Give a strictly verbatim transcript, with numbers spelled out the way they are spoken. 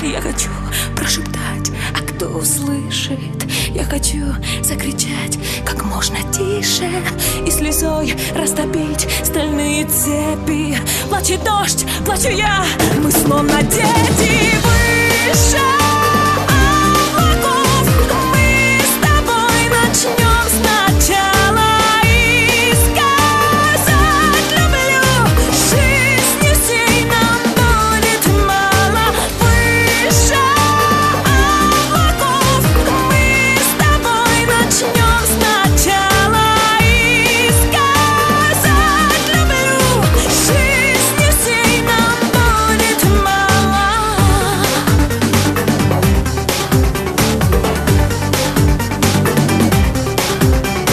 Я хочу прошептать, а кто услышит? Я хочу закричать как можно тише и слезой растопить стальные цепи. Плачет дождь, плачу я, мы словно дети.